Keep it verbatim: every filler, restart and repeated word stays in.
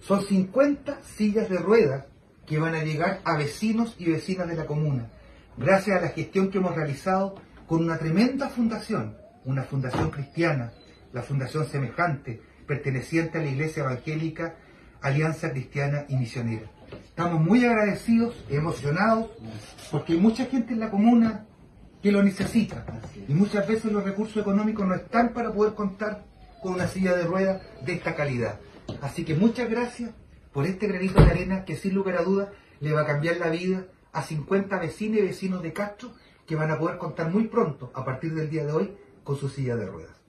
Son cincuenta sillas de ruedas que van a llegar a vecinos y vecinas de la comuna, gracias a la gestión que hemos realizado con una tremenda fundación, una fundación cristiana, la Fundación Semejante, perteneciente a la Iglesia Evangélica Alianza Cristiana y Misionera. Estamos muy agradecidos, emocionados, porque hay mucha gente en la comuna que lo necesita, y muchas veces los recursos económicos no están para poder contar con una silla de ruedas de esta calidad. Así que muchas gracias por este granito de arena que sin lugar a dudas le va a cambiar la vida a cincuenta vecinas y vecinos de Castro, que van a poder contar muy pronto, a partir del día de hoy, con su silla de ruedas.